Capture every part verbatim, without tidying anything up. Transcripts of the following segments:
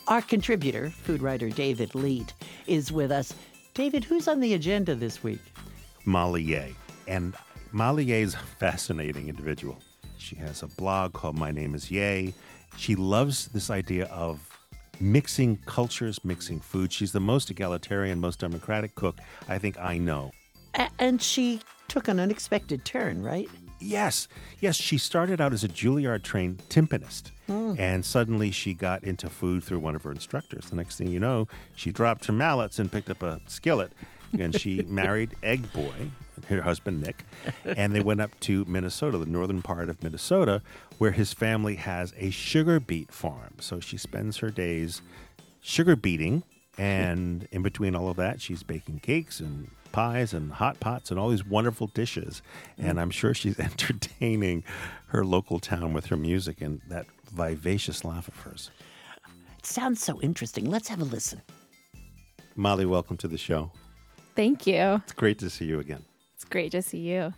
Our contributor, food writer David Leet, is with us. David, who's on the agenda this week? Molly Yeh. And Molly Yeh is a fascinating individual. She has a blog called My Name is Yeh. She loves this idea of mixing cultures, mixing food. She's the most egalitarian, most democratic cook I think I know. A- and she took an unexpected turn, right? Yes. Yes, she started out as a Juilliard-trained timpanist. Mm. And suddenly she got into food through one of her instructors. The next thing you know, she dropped her mallets and picked up a skillet. And she married Egg Boy, her husband Nick, and they went up to Minnesota, the northern part of Minnesota, where his family has a sugar beet farm. So she spends her days sugar beeting, and in between all of that, she's baking cakes and pies and hot pots and all these wonderful dishes. And I'm sure she's entertaining her local town with her music and that vivacious laugh of hers. It sounds so interesting. Let's have a listen. Molly, welcome to the show. Thank you. It's great to see you again. It's great to see you.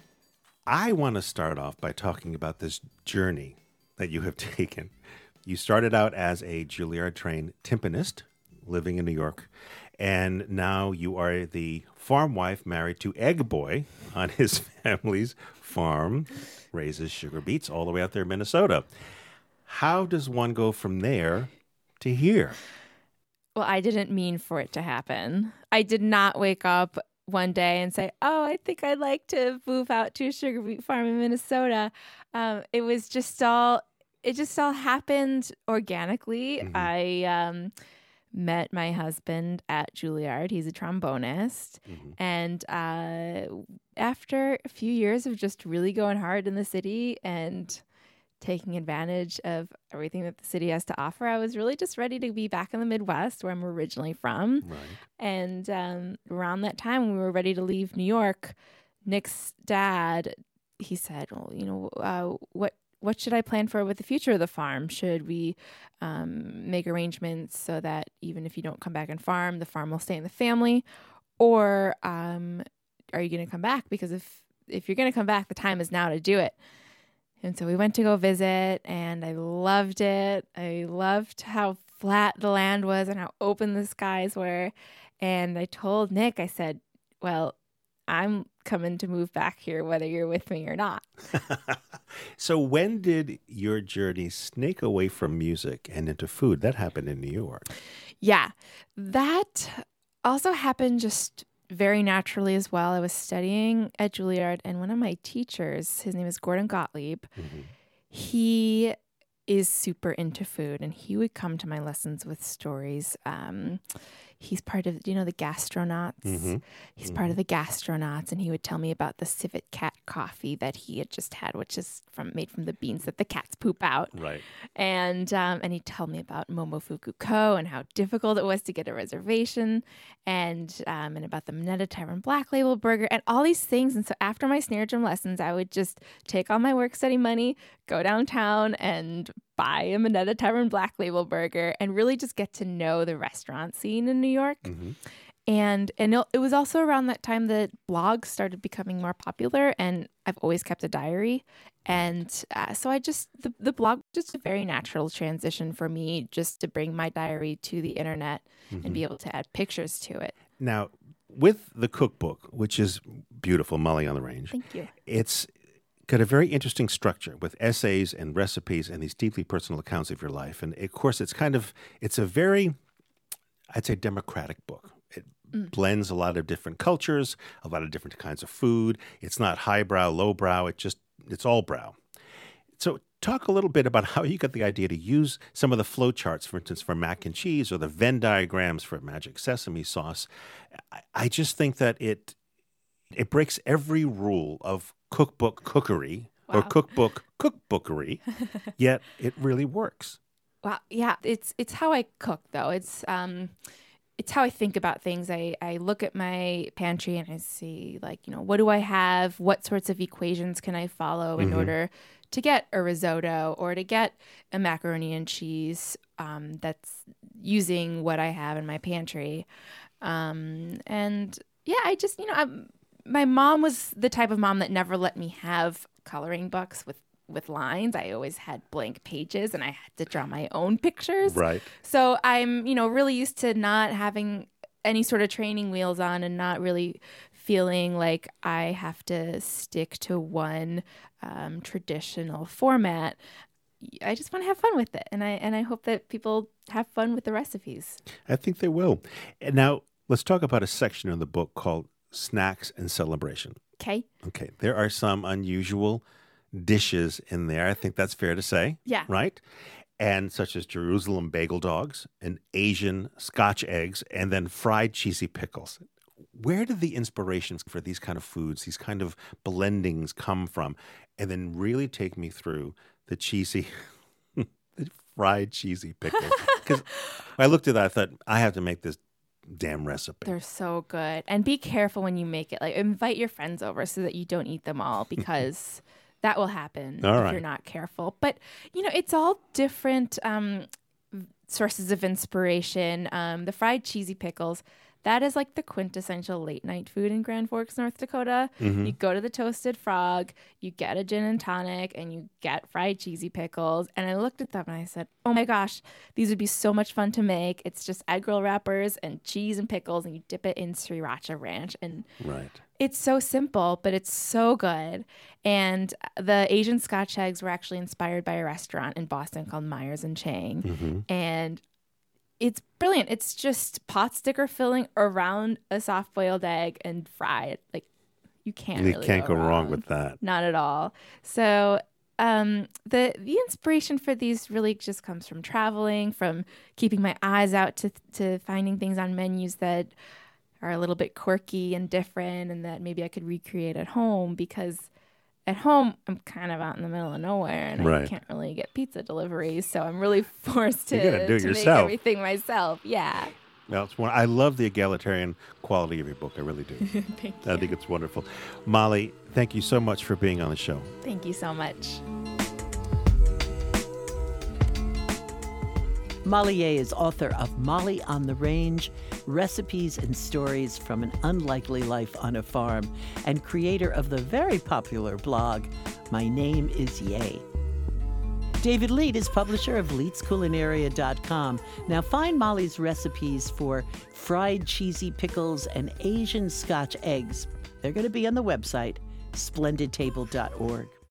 I want to start off by talking about this journey that you have taken. You started out as a Juilliard-trained timpanist living in New York, and now you are the farm wife married to Egg Boy on his family's farm, raises sugar beets all the way out there in Minnesota. How does one go from there to here? Well, I didn't mean for it to happen. I did not wake up one day and say, oh, I think I'd like to move out to a sugar beet farm in Minnesota. Um, it was just all, it just all happened organically. Mm-hmm. I um, met my husband at Juilliard. He's a trombonist. Mm-hmm. And uh, after a few years of just really going hard in the city and taking advantage of everything that the city has to offer, I was really just ready to be back in the Midwest where I'm originally from. Right. And um, around that time, when we were ready to leave New York, Nick's dad, he said, well, you know, uh, what what should I plan for with the future of the farm? Should we um, make arrangements so that even if you don't come back and farm, the farm will stay in the family? Or um, are you going to come back? Because if, if you're going to come back, the time is now to do it. And so we went to go visit, and I loved it. I loved how flat the land was and how open the skies were. And I told Nick, I said, well, I'm coming to move back here whether you're with me or not. So when did your journey snake away from music and into food? That happened in New York. Yeah, that also happened just very naturally as well. I was studying at Juilliard, and one of my teachers, his name is Gordon Gottlieb, mm-hmm. he is super into food, and he would come to my lessons with stories. Um, he's part of, you know, the Gastronauts. Mm-hmm. He's mm-hmm. part of the Gastronauts, and he would tell me about the civet cat coffee that he had just had, which is from made from the beans that the cats poop out. Right. And um, and he'd tell me about Momofuku Ko and how difficult it was to get a reservation, and um, and about the Minetta Tavern Black Label Burger, and all these things. And so after my snare drum lessons, I would just take all my work study money, go downtown, and buy a Minetta Tavern Black Label Burger, and really just get to know the restaurant scene in New York. Mm-hmm. And and it was also around that time that blogs started becoming more popular, and I've always kept a diary. And uh, so I just, the, the blog was just a very natural transition for me, just to bring my diary to the internet mm-hmm. and be able to add pictures to it. Now, with the cookbook, which is beautiful, Molly on the Range. Thank you. It's got a very interesting structure with essays and recipes and these deeply personal accounts of your life. And of course, it's kind of, it's a very, I'd say, democratic book. It mm. blends a lot of different cultures, a lot of different kinds of food. It's not highbrow, lowbrow. It just, it's all brow. So talk a little bit about how you got the idea to use some of the flow charts, for instance, for mac and cheese, or the Venn diagrams for magic sesame sauce. I, I just think that it it breaks every rule of cookbook cookery wow. or cookbook cookbookery, yet it really works. Wow, yeah, it's it's how I cook though. It's um, it's how I think about things. I, I look at my pantry and I see, like, you know, what do I have? What sorts of equations can I follow in mm-hmm. order to get a risotto or to get a macaroni and cheese um, that's using what I have in my pantry. Um, and yeah, I just, you know, I'm, my mom was the type of mom that never let me have coloring books with with lines. I always had blank pages and I had to draw my own pictures. Right. So I'm, you know, really used to not having any sort of training wheels on and not really feeling like I have to stick to one um, traditional format. I just want to have fun with it. And I and I hope that people have fun with the recipes. I think they will. And now let's talk about a section in the book called Snacks and Celebration. Okay. Okay. There are some unusual dishes in there. I think that's fair to say. Yeah. Right? And such as Jerusalem bagel dogs and Asian Scotch eggs and then fried cheesy pickles. Where did the inspirations for these kind of foods, these kind of blendings come from? And then really take me through the cheesy, the fried cheesy pickles. Because I looked at that, I thought, I have to make this damn recipe. They're so good. And be careful when you make it. Like, invite your friends over so that you don't eat them all, because that will happen All if right. you're not careful. But, you know, it's all different um, sources of inspiration. Um, the fried cheesy pickles, that is like the quintessential late night food in Grand Forks, North Dakota. Mm-hmm. You go to the Toasted Frog, you get a gin and tonic, and you get fried cheesy pickles. And I looked at them and I said, oh my gosh, these would be so much fun to make. It's just egg roll wrappers and cheese and pickles, and you dip it in sriracha ranch. And Right. it's so simple, but it's so good. And the Asian Scotch eggs were actually inspired by a restaurant in Boston called Myers and Chang. Mm-hmm. And it's brilliant. It's just pot sticker filling around a soft-boiled egg and fried. Like, you can't You really can't go wrong. wrong with that. Not at all. So um, the the inspiration for these really just comes from traveling, from keeping my eyes out to to finding things on menus that are a little bit quirky and different, and that maybe I could recreate at home, because at home I'm kind of out in the middle of nowhere and Right. I can't really get pizza deliveries, so I'm really forced to, You gotta do it to make yourself. everything myself. Yeah. Well, it's one, I love the egalitarian quality of your book. I really do. Thank you. I think it's wonderful. Molly, thank you so much for being on the show. Thank you so much. Molly Yeh is author of Molly on the Range, Recipes and Stories from an Unlikely Life on a Farm, and creator of the very popular blog, My Name is Yeh. David Leet is publisher of leets culinaria dot com. Now find Molly's recipes for fried cheesy pickles and Asian Scotch eggs. They're going to be on the website, splendid table dot org.